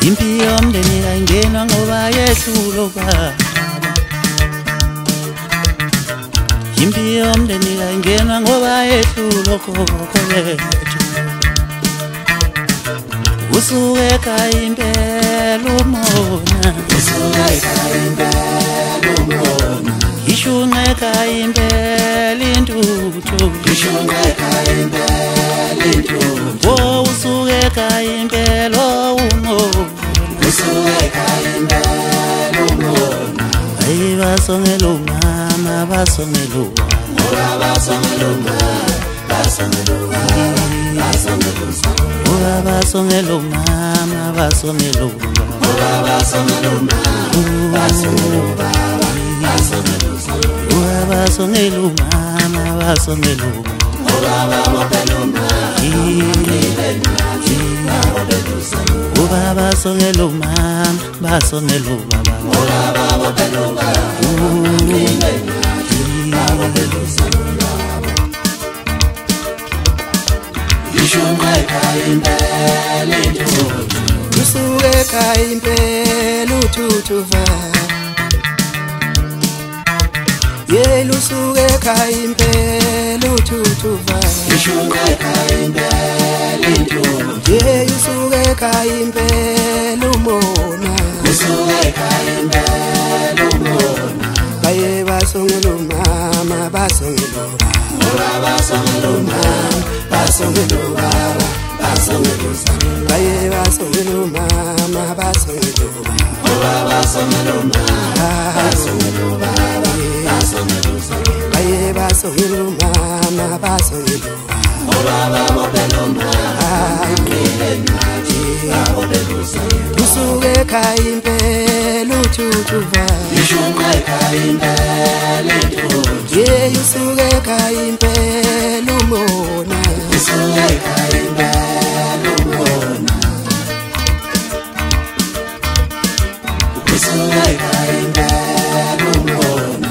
Impi yomndeni ayingenwa ngoba yehlulo baba. Impi yomndeni ayingenwa ngoba yehlulo khokho yethu. Usuke ekhaya impela umona, usuke ekhaya impela umona, ishunqa ekhaya impela intuthu, ishunqa ekhaya impela intuthu. Oh, usuke ekhaya impela umona, usuke ekhaya impela umona. Ayi basongela umama, basongela umama, basongela umama, basongela umama, basongela umama. Basongela umama, basongela umama, basongela umama, basongela ubaba, basongela umama, basongela umama, basongela umama, ubaba mopela umama, basongela umama, basongela ubaba, ubaba mopela umama, ishunqa ekhaya impela intuthu, usuke ekhaya impela uthuthuva. Yena usuke ekhaya impela uthuthuva. ishunqa ekhaya impela intuthu, Yena usuke ekhaya impela umona, usuke ekhaya impela umona. baye basongela umama, basongela ubaba, basongela umama, basongela ubaba, basongela usana. baye basongela umama, basongela ubaba, basongela umama, basongela ubaba, basongela usana. baye basongela umama, basongela ubaba mopela umama, usuke ekhaya impela uthuthuva. ishunqa ekhaya impela intuthu, Yena usuke ekhaya impela umona, usuke ekhaya impela umona, usuke ekhaya impela umona.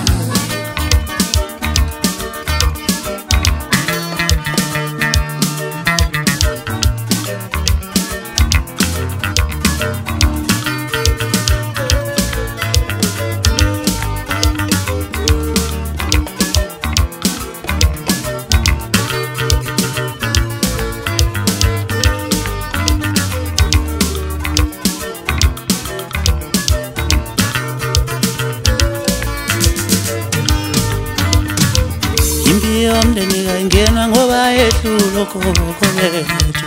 Impi yomndeni ayingenwa ngoba yehlulo khokho yethu.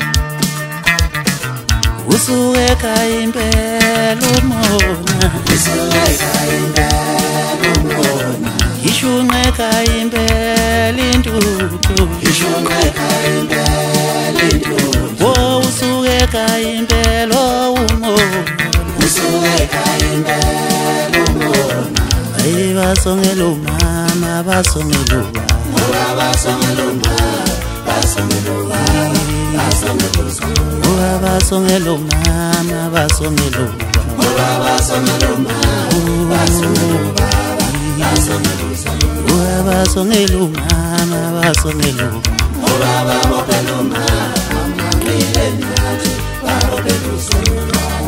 Usuke ekhaya impela umona, usuke ekhaya impela umona, ishunqa ekhaya impela intuthu, ishunqa ekhaya impela intuthu, Oh, usuke ekhaya impela umona, usuke ekhaya impela umona. Ayi basongela umama, basongela ubaba, basongela umama, basongela ubaba, basongela usana. basongela umama, basongela ubaba, basongela umama, basongela ubaba, basongela usana. basongela umama, basongela ubaba, ubaba mopela umama, ngile nathi, bamopela usana.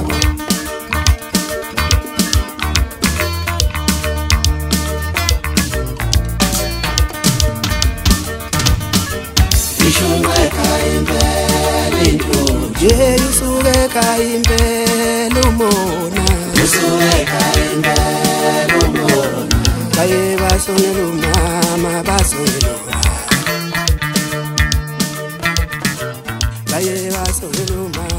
ishunqa ekhaya impela intuthu, Yena usuke ekhaya impela umona, usuke ekhaya impela umona. baye basongela umama, basongela ubaba, baye basongela umama.